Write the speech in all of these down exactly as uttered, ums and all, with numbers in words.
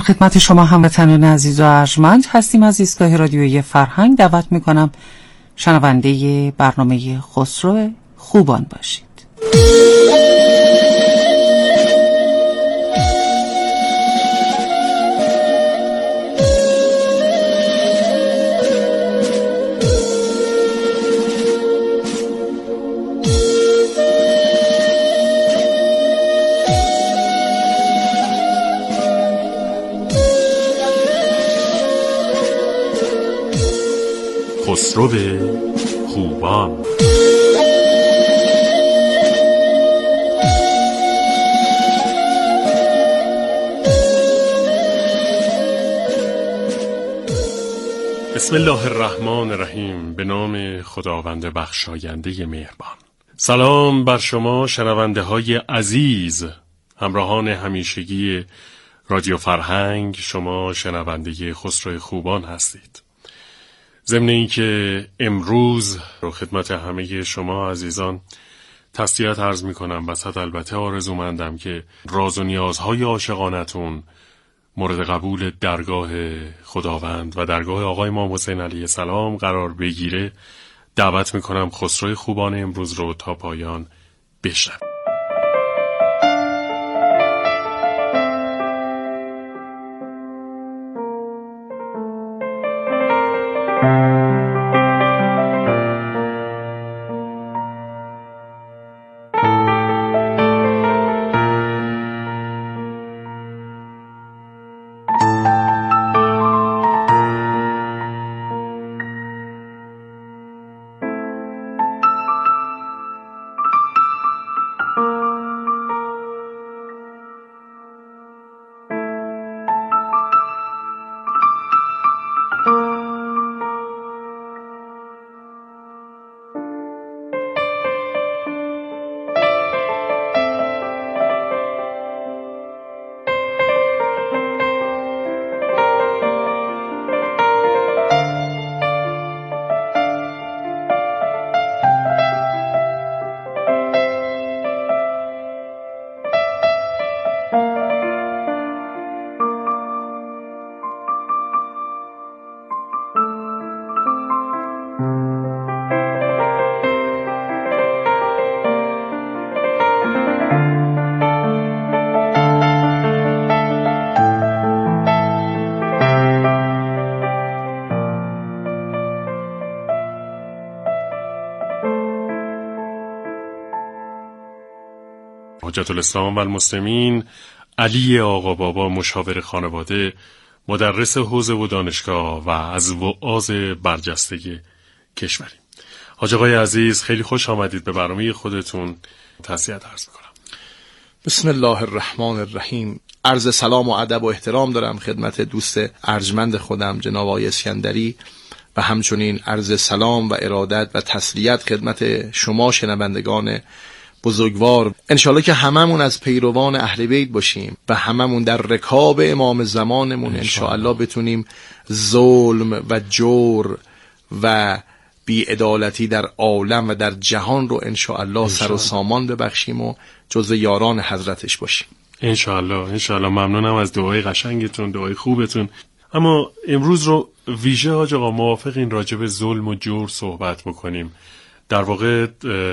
خدمت شما هموطنان عزیز و ارجمند هستیم. از ایستگاه رادیویی فرهنگ دعوت میکنم شنونده برنامه خسرو خوبان باشید. خسرو خوبان. بسم الله الرحمن الرحیم. به نام خداوند بخشاینده مهربان. سلام بر شما شنونده های عزیز، همراهان همیشگی رادیو فرهنگ. شما شنونده خسرو خوبان هستید. ضمن این که امروز رو خدمت همه شما عزیزان تسلیت عرض می کنم، وسط البته آرزومندم که راز و نیازهای عاشقانتون مورد قبول درگاه خداوند و درگاه آقای امام حسین علیه السلام قرار بگیره. دعوت می کنم خسرو خوبان امروز رو تا پایان بشنوید. حجت الاسلام و المسلمین علی آقا بابا، مشاور خانواده، مدرس حوزه و دانشگاه و از وعاظ برجسته کشوری. حاج آقای عزیز، خیلی خوش آمدید به برنامه خودتون. تسلیت عرض می‌کنم. بسم الله الرحمن الرحیم. عرض سلام و ادب و احترام دارم خدمت دوست ارجمند خودم جناب آقای اسکندری و همچنین عرض سلام و ارادت و تسلیت خدمت شما شنوندگان بزرگوار. انشالله که هممون از پیروان اهل بیت باشیم و هممون در رکاب امام زمانمون انشالله بتونیم ظلم و جور و بی‌عدالتی در عالم و در جهان رو انشالله سر و سامان ببخشیم و جزو یاران حضرتش باشیم انشالله. انشالله. ممنونم از دعای قشنگتون، دعای خوبتون. اما امروز رو ویژه حاج آقا موافقین راجع به ظلم و جور صحبت بکنیم. در واقع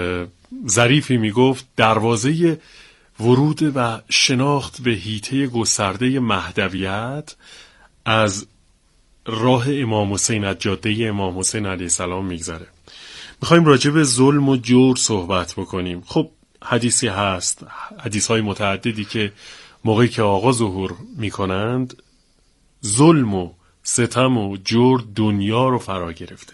ظریفی میگفت دروازه ورود و شناخت به حیطه گسترده مهدویت از راه امام حسین، از جاده امام حسین علیه السلام میگذره. میخوایم راجع به ظلم و جور صحبت بکنیم. خب حدیثی هست، حدیثهای متعددی که موقعی که آقا ظهور میکنند ظلم و ستم و جور دنیا رو فرا گرفته.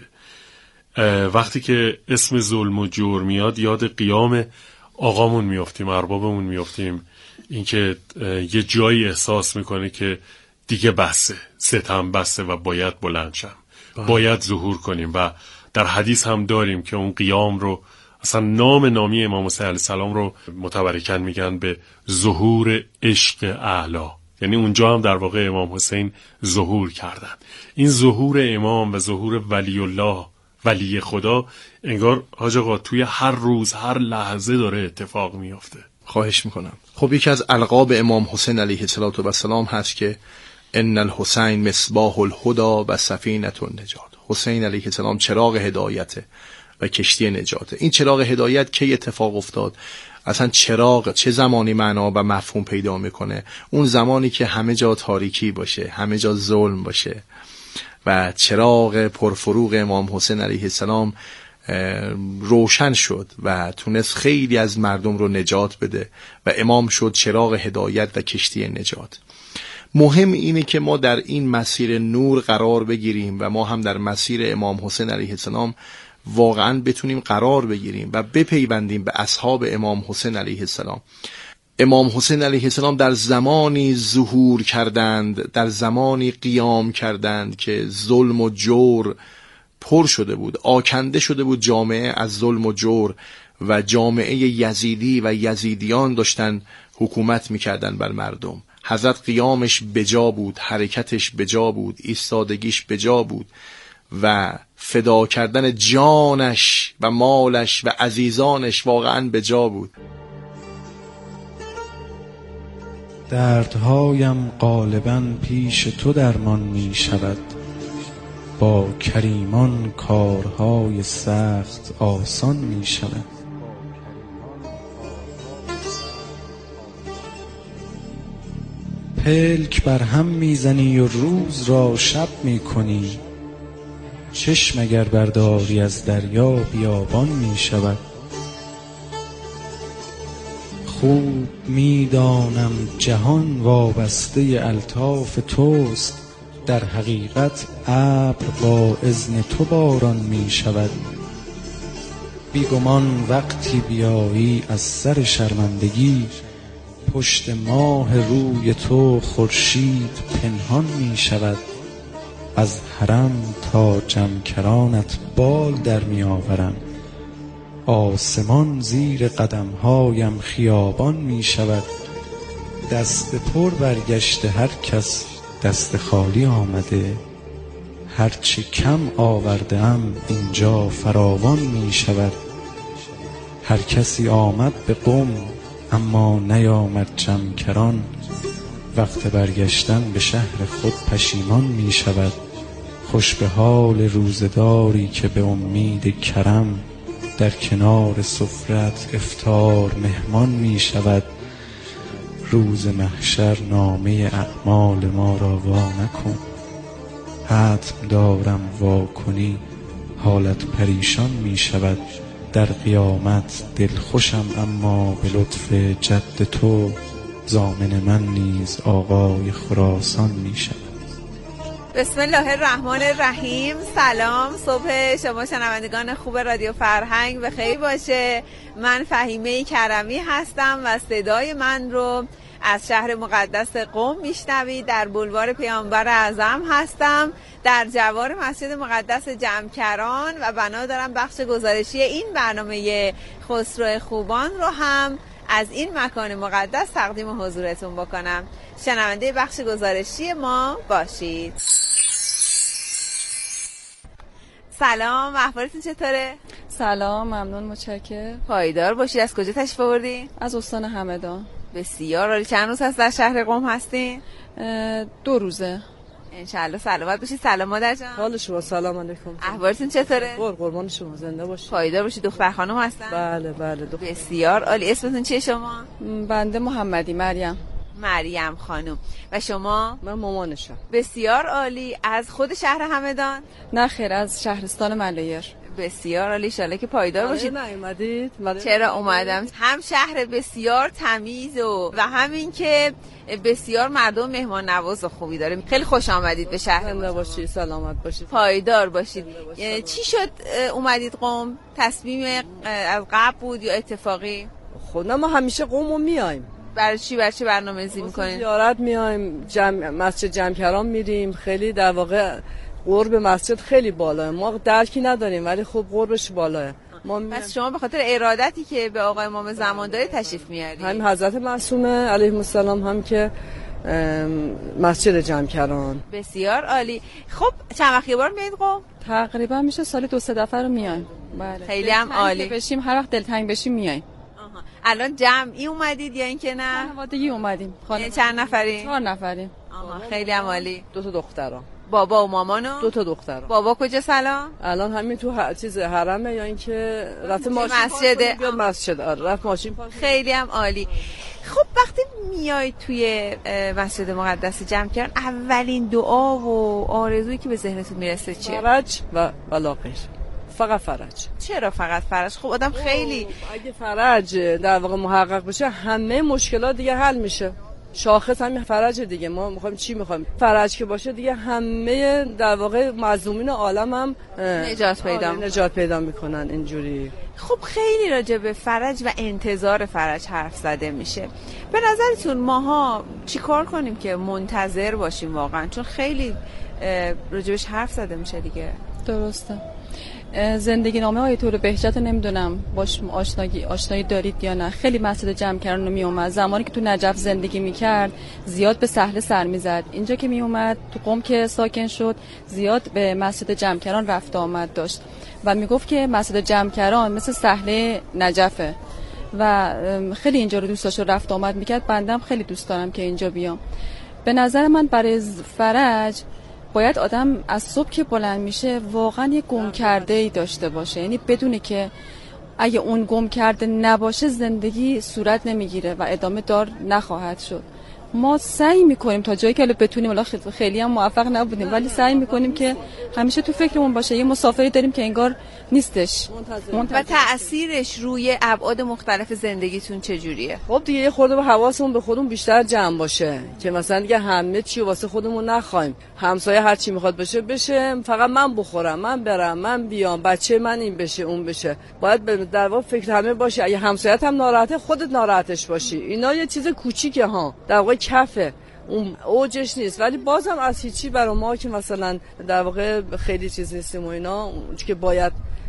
وقتی که اسم ظلم و جور میاد یاد قیام آقامون میافتیم، اربابمون میافتیم. اینکه یه جایی احساس میکنه که دیگه بسه، ستم بسه و باید بلند شم، باید ظهور کنیم. و در حدیث هم داریم که اون قیام رو اصلا نام نامی امام حسین علیه السلام رو متبرکاً میگن به ظهور عشق اعلی، یعنی اونجا هم در واقع امام حسین ظهور کردن. این ظهور امام و ظهور ولی الله، ولی خدا، انگار حاج آقا توی هر روز هر لحظه داره اتفاق میافته. خواهش میکنم. خب یکی از القاب امام حسین علیه السلام هست که ان الحسین مصباح الهدى و سفینه النجات. حسین علیه السلام چراغ هدایت و کشتی نجات. این چراغ هدایت کی اتفاق افتاد؟ اصلا چراغ چه زمانی معنا و مفهوم پیدا میکنه؟ اون زمانی که همه جا تاریکی باشه، همه جا ظلم باشه و چراغ پرفروغ امام حسین علیه السلام روشن شد و تونست خیلی از مردم رو نجات بده و امام شد چراغ هدایت و کشتی نجات. مهم اینه که ما در این مسیر نور قرار بگیریم و ما هم در مسیر امام حسین علیه السلام واقعا بتونیم قرار بگیریم و بپیوندیم به اصحاب امام حسین علیه السلام. امام حسین علیه السلام در زمانی ظهور کردند، در زمانی قیام کردند که ظلم و جور پر شده بود، آکنده شده بود جامعه از ظلم و جور و جامعه یزیدی و یزیدیان داشتن حکومت میکردن بر مردم. حضرت قیامش بجا بود، حرکتش بجا بود، ایستادگیش بجا بود و فدا کردن جانش و مالش و عزیزانش واقعا بجا بود. دردهایم غالباً پیش تو درمان می شود، با کریمان کارهای سخت آسان می شود. پلک بر هم میزنی و روز را شب می کنی، چشم اگر برداری از دریا بیابان می شود. خوب میدانم جهان وابسته الطاف توست، در حقیقت ابر با اذن تو باران می شود. بیگمان وقتی بیایی از سر شرمندگی، پشت ماه روی تو خورشید پنهان می شود. از حرم تا جمکرانت بال در می آورم، آسمان زیر قدمهایم خیابان می شود. دست پر برگشته هر کس دست خالی آمده، هرچه کم آورده ام اینجا فراوان می شود. هر کسی آمد به قم اما نیامد جمکران، وقت برگشتن به شهر خود پشیمان می شود. خوش به حال روزداری که به امید کرم، در کنار سفرت افطار مهمان می شود. روز محشر نامه اعمال ما را وا نکن، حتم دارم وا کنی حالت پریشان می شود. در قیامت دل خوشم اما به لطف جد تو، ضامن من نیز آقای خراسان می شود. بسم الله الرحمن الرحیم. سلام، صبح شما شنوندگان خوب رادیو فرهنگ به خیر باشه. من فهیمه کرمی هستم و صدای من رو از شهر مقدس قم میشنوید. در بولوار پیامبر اعظم هستم، در جوار مسجد مقدس جمکران و بنا دارم بخش گزارشی این برنامه خسرو خوبان رو هم از این مکان مقدس تقدیم حضورتون بکنم. شنونده بخش گزارشی ما باشید. سلام، احوالتون چطوره؟ سلام، ممنون، متشکرم. پایدار باشید. از کجا تشریف آوردین؟ از استان همدان. بسیار عالی. چند روز هست در شهر قم هستین؟ دو روزه. انشالله سلامت باشید. سلام مادر جان. حال شما؟ سلام علیکم. احوالتون چطوره؟ قربان شما، زنده باشید. پایدار باشید. دختر خانم هستن؟ بله بله دختر. بسیار عالی. اسمتون چیه شما؟ بنده محمدی مریم. مریم خانم. و شما؟ من مامانشم. بسیار عالی. از خود شهر همدان؟ نه خیر، از شهرستان ملایر. بسیار عالی. ان شاءالله که پایدار باشید. نیومدید؟ چرا اومدم؟ هم شهر بسیار تمیز و و همین که بسیار مردم مهمان نواز و خوبی داره. خیلی خوش آمدید به شهر. زنده باشید، سلامت باشید، پایدار باشید. چی شد اومدید قم؟ تصمیم از قبل بود یا اتفاقی؟ خب نه، ما همیشه قم میایم. برای چی برای چی برنامه‌ریزی می‌کنید؟ زیارت میایم، جمع مسجد جمکران میریم. خیلی در واقع قرب مسجد خیلی بالاه، ما درکی نداریم ولی خب قربش بالاه. ما پس شما به خاطر ارادتی که به آقای امام زمان داره تشریف میارید؟ هم حضرت معصومه علیهم السلام هم که مسجد جمکران. بسیار عالی. خب چند وقت یه بار میایید قم؟ تقریبا میشه سال دو سه دفعه رو میایم. بله. خیلی هم عالی. بشیم هر وقت دلتنگ بشیم میایم. الان جمعی اومدید یا اینکه نه؟ خانوادگی اومدیم. خانواده چند نفری؟ چهار نفریم. آها. خیلی هم عالی. دو تا دخترام. بابا و مامانو؟ دو تا دخترام. بابا کجا سلام؟ الان همین تو ه... چیز حرمه یا اینکه رفت ماشین مسجد بیاد مسجد. آره رفت ماشین پارک. خیلی هم عالی. خب وقتی میای توی مسجد مقدس جمکران اولین دعا و آرزویی که به ذهنتون میرسه چیه؟ فرج و ولا غیر. فقط فرج. چرا فقط فرج؟ خب آدم خیلی اگه فرج در واقع محقق بشه همه مشکلات دیگه حل میشه. شاخص همین فرج دیگه. ما میخوایم چی میخوایم؟ فرج که باشه دیگه همه در واقع مظلومین عالم هم نجات پیدا نجات پیدا میکنن اینجوری. خب خیلی راجع به فرج و انتظار فرج حرف زده میشه. به نظرتون ماها چی کار کنیم که منتظر باشیم واقعا؟ چون خیلی راجبش حرف زده میشه دیگه. درسته. زندگی نامه آیت بهجت نمیدونم باش آشنایی آشنایی دارید یا نه. خیلی مسجد جمکران می اومد زمانی که تو نجف زندگی میکرد زیاد به سهل سر میزد. اینجا که می اومد تو قم که ساکن شد زیاد به مسجد جمکران رفت آمد داشت و میگفت که مسجد جمکران مثل سهل نجفه و خیلی اینجا رو دوست داشت و رفت آمد میکرد. بندم خیلی دوست دارم که اینجا بیام. به نظر من برای فرج باید آدم از صبح که بلند میشه واقعا یه گم کرده ای داشته باشه، یعنی بدونه که اگه اون گم کرده نباشه زندگی صورت نمیگیره و ادامه دار نخواهد شد. ما سعی میکنیم تا جایی که بتونیم، ولی خیلی هم موفق نبودیم، ولی سعی میکنیم که همیشه تو فکرمون باشه یه مسافری داریم که انگار نیستش. منتظر. منتظر. و تأثیرش روی ابعاد مختلف زندگیتون چجوریه؟ خب دیگه یه خورده به حواسمون به خودمون بیشتر جمع باشه که مثلا دیگه همه چی واسه خودمون نخوایم. همسایه هر چی میخواد بشه بشه، فقط من بخورم، من برم، من بیام، بچه من این بشه اون بشه. باید در واقع فکر همه باشه. اگه همسایه‌ت هم ناراحته خودت ناراحتش باشی. اینا یه چیز کوچیکه ها. در واقع کفه. اون اوجش نیست، ولی بازم از هیچی برای ما که مثلا در واقع خیلی چیز نیستیم و اینا که باید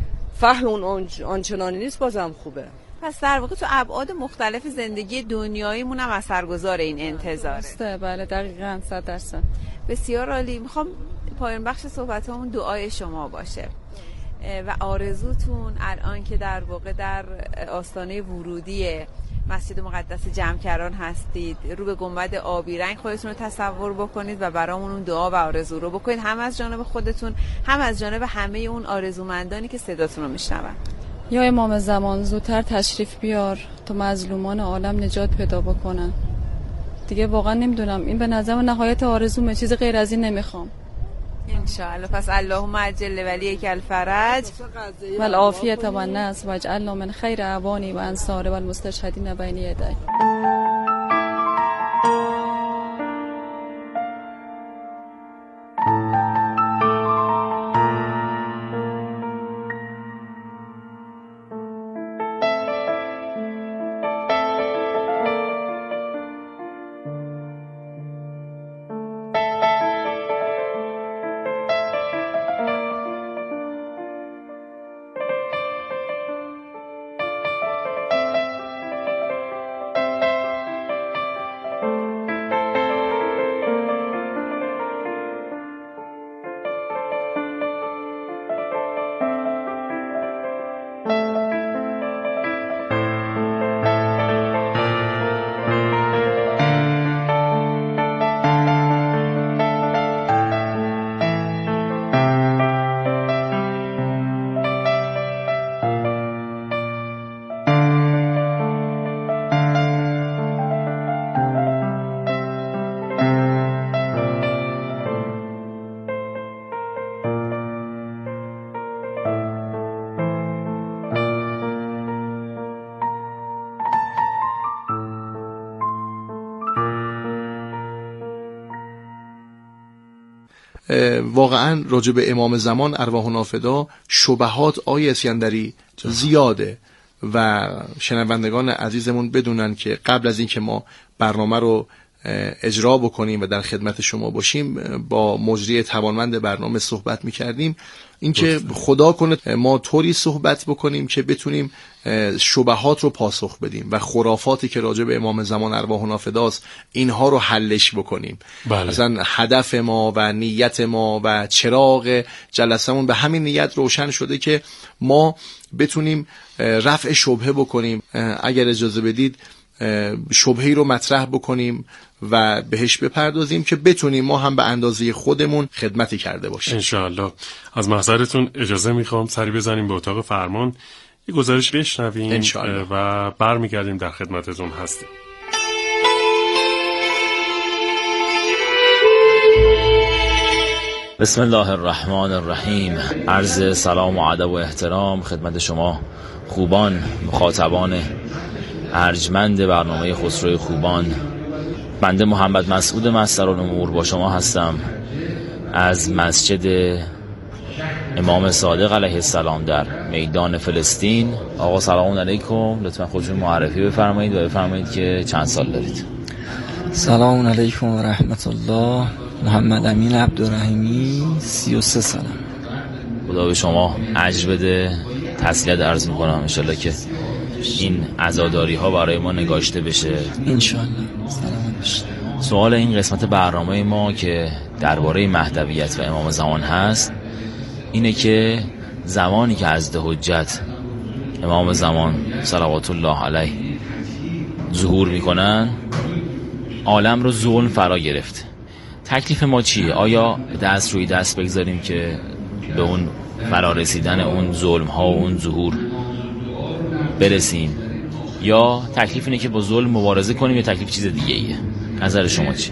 فهم اون آنچنانی نیست بازم خوبه. پس در واقع تو ابعاد مختلف زندگی دنیاییمون هم اثرگذار این انتظاره. درسته، بله دقیقاً صد درصد. بسیار عالی. میخوام پایان بخش صحبتامون دعای شما باشه و آرزوتون الان که در واقع در آستانه ورودی مسجد مقدس جمکران هستید، رو به گنبد آبی رنگ خودتون رو تصور بکنید و برامون اون دعا و آرزو رو بکنید، هم از جانب خودتون هم از جانب همه اون آرزومندانی که صداتون رو میشنون. یا امام زمان زودتر تشریف بیار تا مظلومان عالم نجات پیدا بکنن. دیگه واقعا نمیدونم، این به نظر من نهایت آرزومه، چیز غیر از این نمیخوام انشاءالله. پس اللهم عجل ولیک الفرج و العافیت و النصر و اجعلنا من خیر اعوانی و انصار و المستشهدین بین یدیک. واقعا راجع به امام زمان ارواح نافدا شبهات آیه اسکندری زیاده و شنوندگان عزیزمون بدونن که قبل از این که ما برنامه رو اجرا بکنیم و در خدمت شما باشیم با مجری توانمند برنامه صحبت می‌کردیم اینکه خدا کنه ما طوری صحبت بکنیم که بتونیم شبهات رو پاسخ بدیم و خرافاتی که راجع به امام زمان ارواح نافداست اینها رو حلش بکنیم. بله. مثلا هدف ما و نیت ما و چراغ جلسمون به همین نیت روشن شده که ما بتونیم رفع شبهه بکنیم. اگر اجازه بدید شبهه‌ای رو مطرح بکنیم و بهش بپردازیم که بتونیم ما هم به اندازه خودمون خدمتی کرده باشیم. انشاءالله. از محضرتون اجازه میخوام سری بزنیم به اتاق فرمان، یه گزارش بشنویم و برمیگردیم در خدمتتون هستیم. بسم الله الرحمن الرحیم. عرض سلام و ادب و احترام خدمت شما خوبان، مخاطبان ارجمند برنامه خسروی خوبان. بنده محمد مسعود مسترالامور با شما هستم از مسجد امام صادق علیه السلام در میدان فلسطین. آقا سلام علیکم، لطفا خودتون معرفی بفرمایید و بفرمایید که چند سال دارید. سلام علیکم و رحمت الله. محمد امین عبدالرحیمی، سی و سه سالم. خدا به شما اجر بده. تسلیت عرض میکنم انشالله که این عزاداری ها برای ما نگاشته بشه انشالله. سلامت باشید. سوال این قسمت برنامه ما که درباره مهدویت و امام زمان هست اینه که زمانی که حضرت حجت امام زمان صلوات الله علیه ظهور میکنن عالم رو ظلم فرا گرفت. تکلیف ما چیه؟ آیا دست روی دست بگذاریم که به اون فرا رسیدن اون ظلم ها و اون ظهور برسیم، یا تکلیف اینه که با ظلم مبارزه کنیم، یا تکلیف چیز دیگه ایه؟ نظر شما چیه؟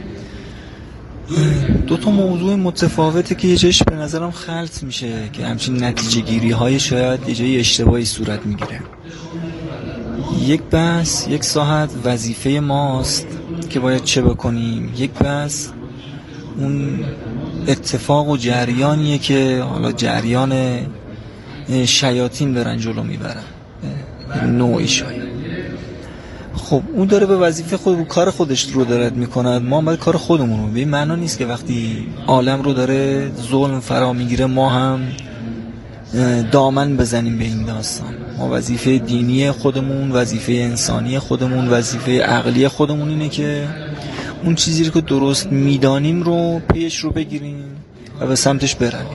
دو تا موضوع متفاوته که یه جایش به نظرم خلط میشه که همچین نتیجه گیری های شاید یه جای اشتباهی صورت میگیره. یک بحث یک ساعت وظیفه ماست که باید چه بکنیم، یک بحث اون اتفاق و جریانیه که حالا جریان شیاطین دارن جلو میبرن نوعی شاید. خب اون داره به وظیفه خود کار خودش رو داره میکند، ما باید کار خودمون رو. به این معنا نیست که وقتی عالم رو داره ظلم فرا میگیره ما هم دامن بزنیم به این داستان. ما وظیفه دینی خودمون، وظیفه انسانی خودمون، وظیفه عقلی خودمون اینه که اون چیزی رو که درست میدانیم رو پیش رو بگیریم و به سمتش بریم.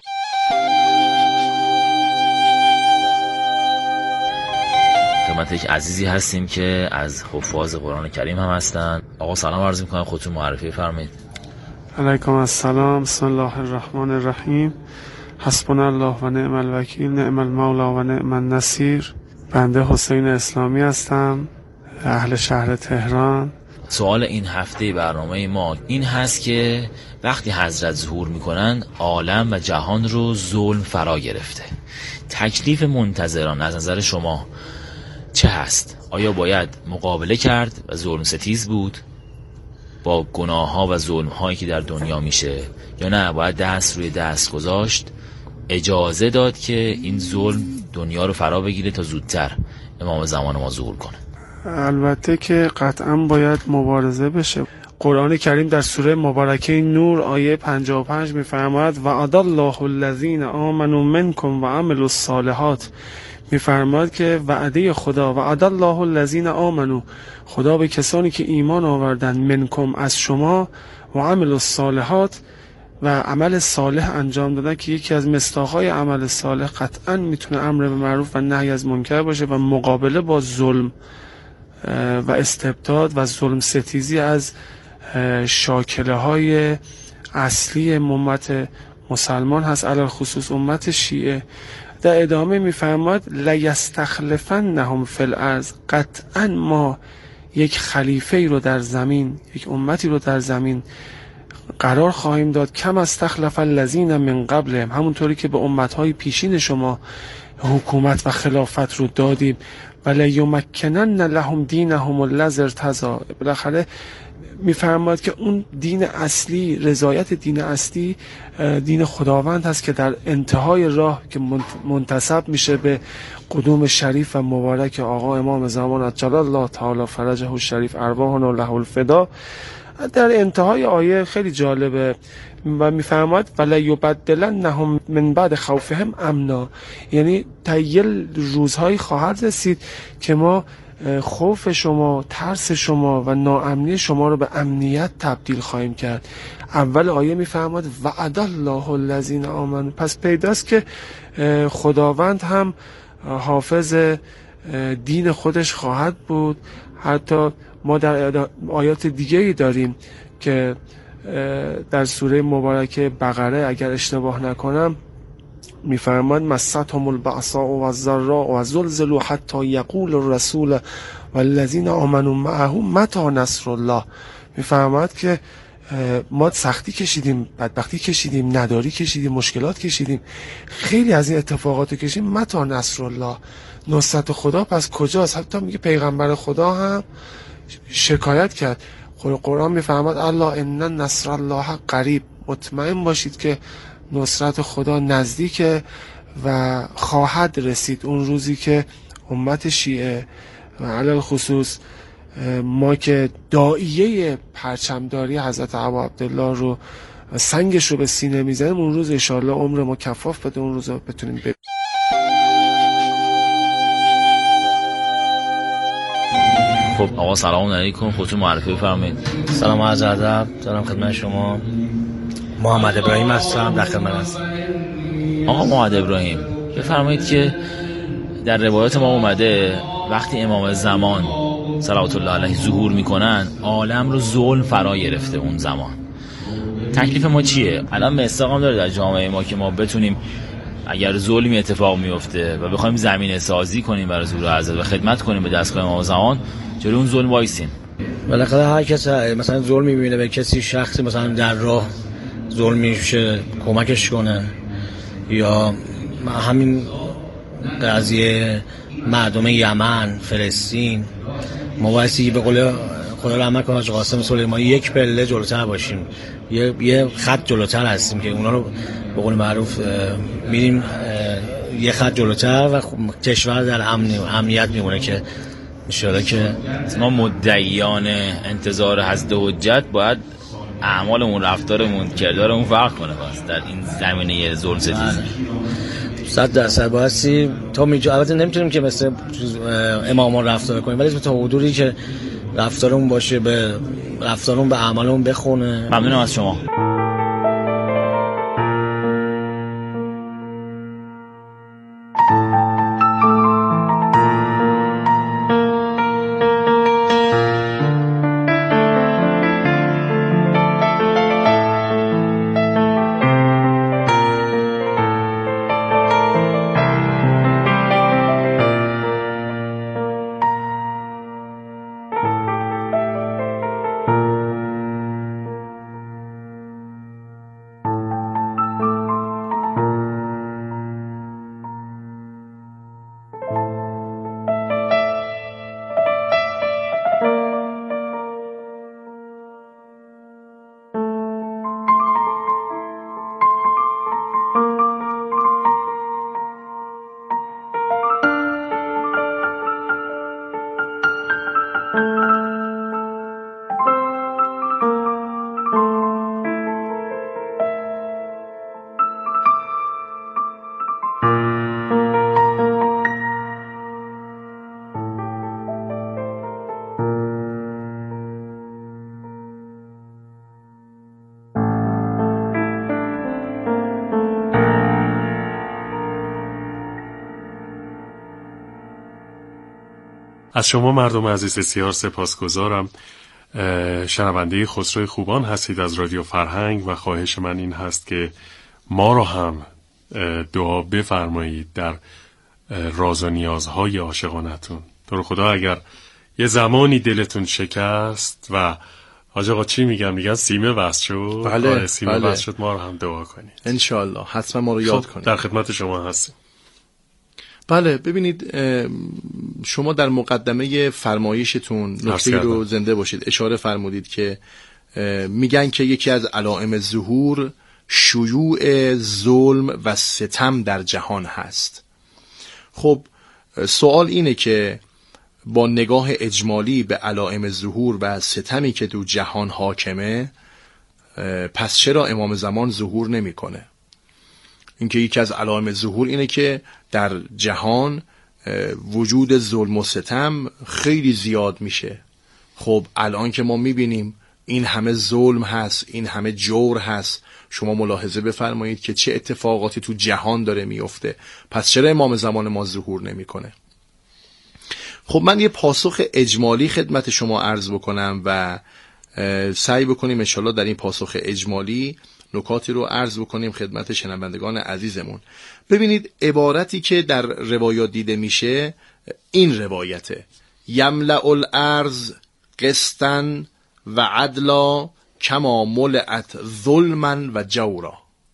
خدمت یک عزیزی هستیم که از حفاظ قرآن کریم هم هستن. آقا سلام عرض میکنم، خودتون معرفی فرمایید. علیکم السلام. بسم الله الرحمن الرحیم. حسبنا الله و نعم الوکیل، نعم المولا و نعم النصیر. بنده حسین اسلامی هستم، اهل شهر تهران. سوال این هفته برنامه ما این هست که وقتی حضرت ظهور میکنن عالم و جهان رو ظلم فرا گرفته. تکلیف منتظران از نظر شما چه هست؟ آیا باید مقابله کرد و ظلم ستیز بود با گناه ها و ظلم هایی که در دنیا میشه، یا نه باید دست روی دست گذاشت، اجازه داد که این ظلم دنیا رو فرا بگیره تا زودتر امام زمان ما ظهور کنه؟ البته که قطعا باید مبارزه بشه. قرآن کریم در سوره مبارکه نور آیه پنجاه و پنج میفرماید وعد الله الذین آمنوا منکم و عملوا الصالحات. میفرماید که وعده خدا، وعد الله الذین آمنوا، خدا به کسانی که ایمان آوردن، منکم از شما، و عملوا الصالحات و عمل صالح انجام دادن که یکی از مصداق‌های عمل صالح قطعا میتونه امر به معروف و نهی از منکر باشه و مقابله با ظلم و استبداد و ظلم ستیزی از شاکله های اصلی امت مسلمان هست، علی خصوص امت شیعه. در ادامه میفرماد لیستخلفنهم فی الارض، قطعا ما یک خلیفه ای رو در زمین، یک امتی رو در زمین قرار خواهیم داد، کم استخلف الذین من قبلهم، همونطوری که به امتهای پیشین شما حکومت و خلافت رو دادیم. ولیمکنن لهم دینهم الذی ارتضی، بالاخره میفرماید که اون دین اصلی، رضایت دین اصلی دین خداوند هست که در انتهای راه که منتسب میشه به قدوم شریف و مبارک آقا امام زمان عجل الله تعالی فرجه الشریف ارواحنا له الفدا، در انتهای آیه خیلی جالبه و میفرماید ولیبدلنهم من بعد خوفهم امنا، یعنی تا یه روزهایی خواهد رسید که ما خوف شما، ترس شما و ناامنی شما رو به امنیت تبدیل خواهیم کرد. اول آیه میفرماید وعد الله الذین آمنوا، پس پیداست که خداوند هم حافظ دین خودش خواهد بود. حتی ما در آیات دیگه‌ای داریم که در سوره مبارکه بقره اگر اشتباه نکنم میفرماد مستهم البأساء والضراء وزلزلوا حتی یقول الرسول والذین آمنوا معه متی نصر الله. میفرماد که ما سختی کشیدیم، بدبختی کشیدیم، نداری کشیدیم، مشکلات کشیدیم، خیلی از این اتفاقات کشیدیم، متی نصر الله، نصرت خدا پس کجاست؟ حتی میگه پیغمبر خدا هم شکایت کرد. قرآن میفرماد الله ان نصر الله قریب، مطمئن باشید که نصرت خدا نزدیکه و خواهد رسید. اون روزی که امت شیعه و علل خصوص ما که داعیه پرچمداری حضرت ابا عبدالله رو سنگش رو به سینه میزنیم، اون روز انشاءالله عمر ما کفاف بده، اون روز بتونیم ببینیم. خب آقا سلام علیکم، خودتون معرفی بفرمایید. سلام عرض ادب دارم خدمت شما. محمد ابراهیم هستم، در خدمت هستم. آقا محمد ابراهیم بفرمایید که در روایات ما اومده وقتی امام زمان صلوات الله علیه ظهور میکنن عالم رو ظلم فرا گرفته. اون زمان تکلیف ما چیه؟ الان مساق هم داره در جامعه ما که ما بتونیم اگر ظلمی اتفاق میفته و بخوایم زمینه سازی کنیم برای ظهور حضرت و خدمت کنیم به دستگاه امام زمان، جلوی اون ظلم وایسیم. بالاخره هر کس مثلا ظلم میبینه به کسی، شخصی مثلا در راه ظلم میشه کمکش کنه، یا همین قضیه مردم یمن، فلسطین، ما واسه به قول خدا رحمت کنه حاج قاسم سلیمانی یک پله جلوتر باشیم، یه یه خط جلوتر هستیم که اونا رو به قول معروف میریم یه خط جلوتر و کشور در امن و امنیت میمونه که انشالله که ما مدعیان انتظار حضرت حجت باید اعمالمون، رفتارمون، کردارمون فرق کنه باز در این زمینه ظلم ستیزی. صد درصد بایستی تا میجا. البته نمیتونیم که مثل امامان رفتار کنیم، ولی تا حدودی که رفتارمون باشه به رفتارمون به اعمالمون بخونه. ممنونم از شما. از شما مردم عزیز بسیار سپاسگزارم. شنونده خسرو خوبان هستید از رادیو فرهنگ و خواهش من این هست که ما رو هم دعا بفرمایید در راز و نیازهای عاشقانتون. تو رو خدا اگر یه زمانی دلتون شکست و حاج آقا چی میگن؟ میگن سیمه وصل شد. بله سیمه بله. وصل شد، ما رو هم دعا کنید انشالله، حتما ما رو یاد خب کنید. در خدمت شما هستیم. بله ببینید، شما در مقدمه فرمایشتون نکته رو زنده باشید اشاره فرمودید که میگن که یکی از علائم ظهور شیوع ظلم و ستم در جهان هست. خب سوال اینه که با نگاه اجمالی به علائم ظهور و ستمی که تو جهان حاکمه، پس چرا امام زمان ظهور نمیکنه؟ اینکه یکی از علائم ظهور اینه که در جهان وجود ظلم و ستم خیلی زیاد میشه. خب الان که ما میبینیم این همه ظلم هست، این همه جور هست، شما ملاحظه بفرمایید که چه اتفاقاتی تو جهان داره میفته، پس چرا امام زمان ما ظهور نمیکنه؟ خب من یه پاسخ اجمالی خدمت شما عرض بکنم و سعی بکنیم انشالله در این پاسخ اجمالی نکاتی رو عرض بکنیم خدمت شنوندگان عزیزمون. ببینید عبارتی که در روایات دیده میشه این روایته: یملأ الارض قسطا و عدلا کما ملئت ظلما و جورا.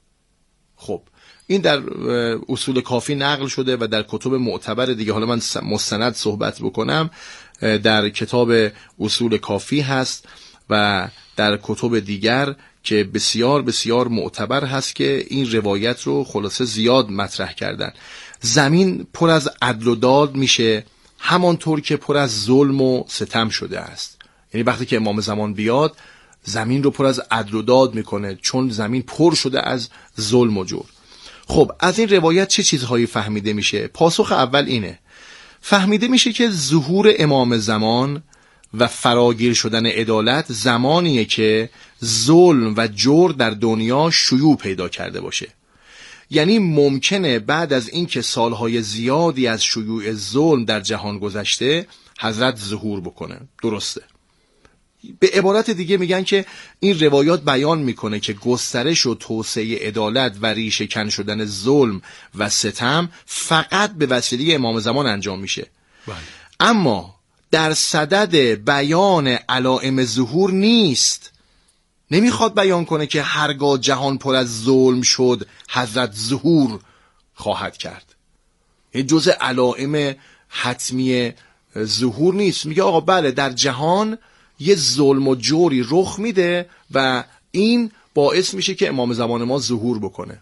خب این در اصول کافی نقل شده و در کتب معتبر دیگه، حالا من مستند صحبت بکنم، در کتاب اصول کافی هست و در کتب دیگر که بسیار بسیار معتبر هست که این روایت رو خلاصه زیاد مطرح کردن. زمین پر از عدل و داد میشه همانطور که پر از ظلم و ستم شده است. یعنی وقتی که امام زمان بیاد زمین رو پر از عدل و داد میکنه، چون زمین پر شده از ظلم و جور. خب از این روایت چه چیزهایی فهمیده میشه؟ پاسخ اول اینه: فهمیده میشه که ظهور امام زمان و فراگیر شدن عدالت زمانیه که ظلم و جور در دنیا شیوع پیدا کرده باشه. یعنی ممکنه بعد از اینکه سالهای زیادی از شیوع ظلم در جهان گذشته حضرت ظهور بکنه. درسته. به عبارت دیگه میگن که این روایات بیان میکنه که گسترش و توسعه عدالت و ریشه کن شدن ظلم و ستم فقط به وسیله امام زمان انجام میشه. بله. اما در صدد بیان علائم ظهور نیست. نمیخواد بیان کنه که هرگاه جهان پر از ظلم شد حضرت ظهور خواهد کرد. این جزء علائم حتمی ظهور نیست. میگه آقا بله در جهان یه ظلم و جوری رخ میده و این باعث میشه که امام زمان ما ظهور بکنه.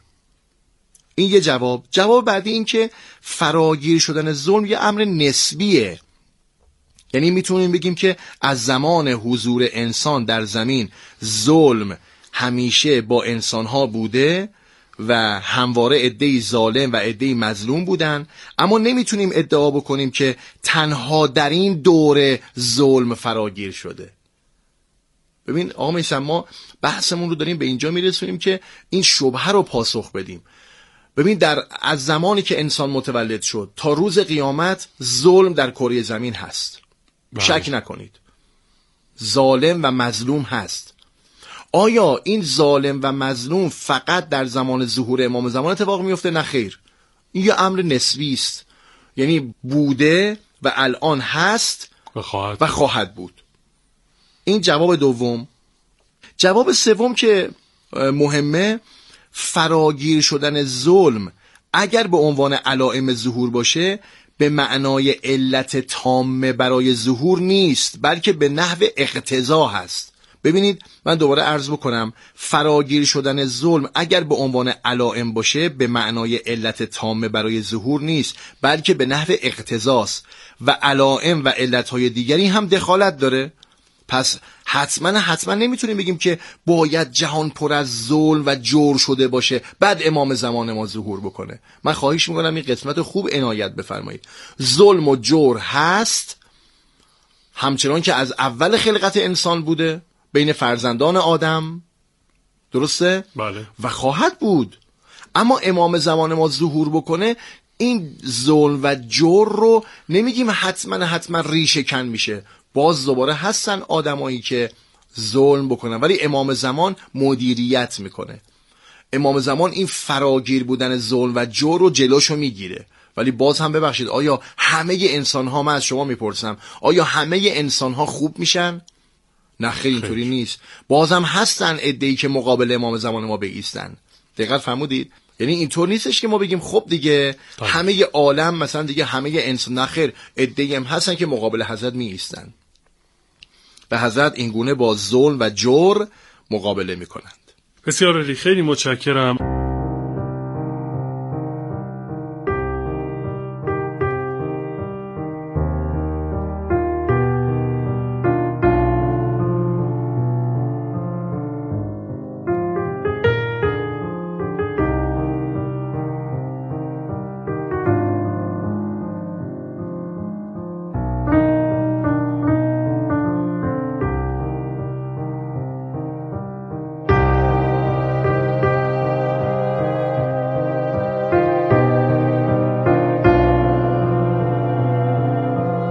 این یه جواب. جواب بعدی این که فراگیر شدن ظلم یه امر نسبیه. یعنی میتونیم بگیم که از زمان حضور انسان در زمین ظلم همیشه با انسانها بوده و همواره عده‌ای ظالم و عده‌ای مظلوم بودن، اما نمیتونیم ادعا بکنیم که تنها در این دوره ظلم فراگیر شده. ببین آقا میثم، ما بحثمون رو داریم به اینجا میرسونیم که این شبهه رو پاسخ بدیم. ببین در از زمانی که انسان متولد شد تا روز قیامت ظلم در کره زمین هست. بله. شک نکنید ظالم و مظلوم هست. آیا این ظالم و مظلوم فقط در زمان ظهور امام زمان اتفاق میفته؟ نه خیر، این یه امر نسبی است. یعنی بوده و الان هست و خواهد, و خواهد بود. این جواب دوم. جواب سوم که مهمه، فراگیر شدن ظلم اگر به عنوان علائم ظهور باشه به معنای علت تامه برای ظهور نیست، بلکه به نحو اقتضا هست. ببینید من دوباره عرض بکنم، فراگیر شدن ظلم اگر به عنوان علائم باشه به معنای علت تامه برای ظهور نیست، بلکه به نحو اقتضاست و علائم و علتهای دیگری هم دخالت داره. پس حتما حتما نمیتونیم بگیم که باید جهان پر از ظلم و جور شده باشه بعد امام زمان ما ظهور بکنه. من خواهش میکنم این قسمت خوب عنایت بفرمایید. ظلم و جور هست همچنان که از اول خلقت انسان بوده بین فرزندان آدم، درسته؟ بله. و خواهد بود. اما امام زمان ما ظهور بکنه این ظلم و جور رو نمیگیم حتما حتما ریشه کن میشه. باز دوباره هستن آدمایی که ظلم بکنن ولی امام زمان مدیریت میکنه. امام زمان این فراگیر بودن ظلم و جور رو جلوشو میگیره. ولی باز هم ببخشید، آیا همه انسان ها، من از شما میپرسم، آیا همه انسان ها خوب میشن؟ نه خیلی اینطوری نیست. باز هم هستن عده‌ای که مقابل امام زمان ما بایستن. دقیق فرمودید؟ یعنی اینطور نیستش که ما بگیم خب دیگه طبعا. همه عالم مثلا دیگه همه انسان، نخیر، عده‌ای هم هستن که مقابل حضرت میایستن و حضرت این گونه با ظلم و جور مقابله میکنند. بسیار عالی، خیلی متشکرم.